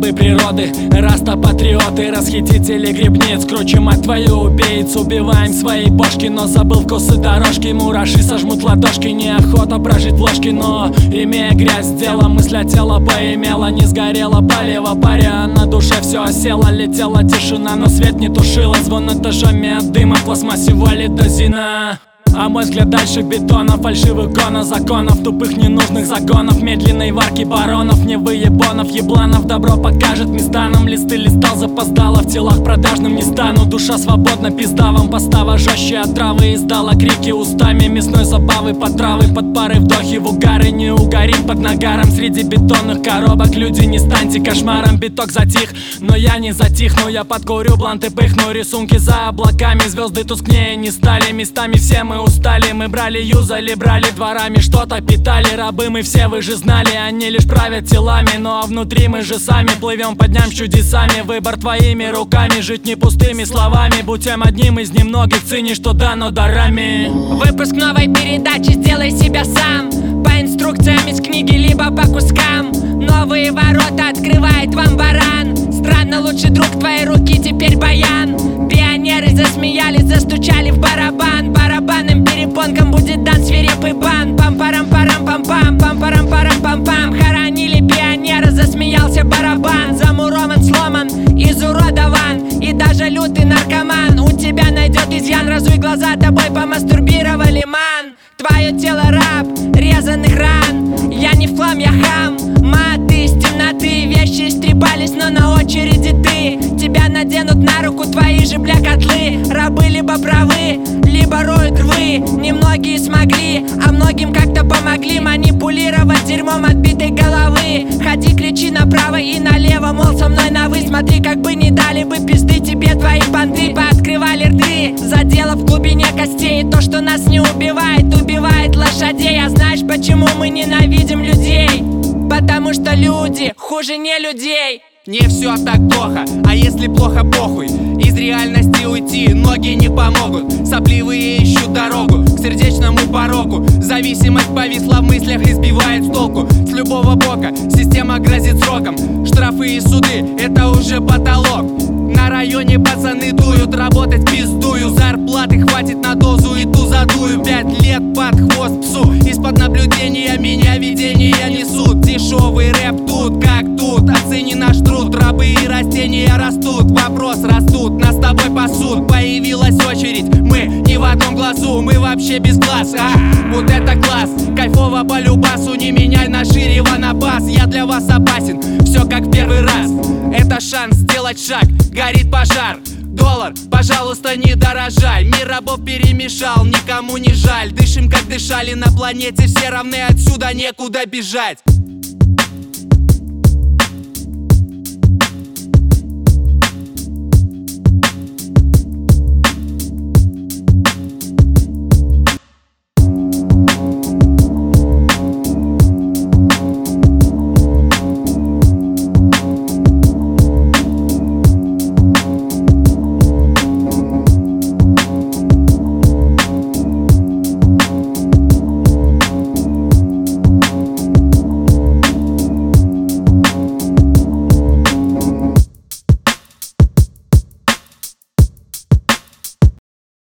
главы природы. Раста-патриоты, расхитители грибниц. Кручим от твою убийц, убиваем свои бошки. Но забыл вкусы дорожки, мураши сожмут ладошки. Неохота прожить в ложке, но имея грязь дела, мысль от тела поимела. Не сгорела палево, паря, на душе все осело. Летела тишина, но свет не тушила. Звон этажами от дыма, в пластмассе валит дозина. А мой взгляд дальше бетона, фальшивых гонов, законов, тупых ненужных загонов, медленной варки баронов, не выебонов, ебланов. Добро покажет места нам, листы листал, запоздало, в телах продажным не стану. Душа свободна, пизда вам постава, жестче от травы издала крики устами мясной забавы, под травы, под пары, вдохи в угары. Не угорим под нагаром среди бетонных коробок. Люди, не станьте кошмаром, биток затих, но я не затихну. Я подкурю, бланты пыхну, рисунки за облаками, звезды тускнее не стали. Местами все мы устали, мы брали, юзали, брали дворами, что-то питали. Рабы мы все, вы же знали, они лишь правят телами. Но внутри мы же сами плывем по дням с чудесами. Выбор твоими руками, жить не пустыми словами. Будь тем одним из немногих, цени, что дано дарами. Выпуск новой передачи «Сделай себя сам». По инструкциям из книги, либо по кускам. Новые ворота открывает вам баран. Странно, лучший друг твоей руки теперь баян. Пионеры засмеялись, застучали в барабан. Барабанным перепонкам будет дан свирепый бан. Пам-парам-парам-пам-пам, пам-парам-парам-пам-пам. Хоронили пионера, засмеялся барабан. Замурован, сломан, изуродован. И даже лютый наркоман у тебя найдет изъян. Разуй глаза, тобой помастурбировали, ман. Твое тело раб резаных ран. Я не в хлам, я хам. Маты из темноты, вещи истребались, но на очереди ты. Тебя наденут на руку твои же, бля, котлы. Рабы либо правы, либо роют рвы. Немногие смогли, а многим как-то помогли манипулировать дерьмом отбитой головы. Ходи, кричи направо и налево, мол, со мной на вы. Смотри, как бы не дали бы пизды тебе твои понты. Пооткрывали рты, задело в глубине костей. То, что нас не убивает, убивает лошадей. А знаешь, почему мы ненавидим людей? Потому что люди хуже не людей. Не все так плохо, а если плохо, похуй. Из реальности уйти ноги не помогут. Сопливые ищут дорогу к сердечному порогу. Зависимость повисла в мыслях и сбивает с толку. С любого бока система грозит сроком. Штрафы и суды — это уже потолок. На районе пацаны дуют, работать пиздую. Зарплаты хватит на дозу и ту задую. 5 лет под хвост псу. Из-под наблюдения меня видения несут. Дешевый рэп тут, как тут. Оцени наш труд, рабы и растения растут. Вопрос растут, нас с тобой пасут. Появилась очередь, мы не в одном глазу. Мы вообще без глаз, вот это класс. Кайфово по любасу, не меняй на Ширева на бас. Я для вас опасен, все как в первый раз. Это шанс сделать шаг, горит пожар. Доллар, пожалуйста, не дорожай. Мир рабов перемешал, никому не жаль. Дышим, как дышали на планете, все равны, отсюда некуда бежать.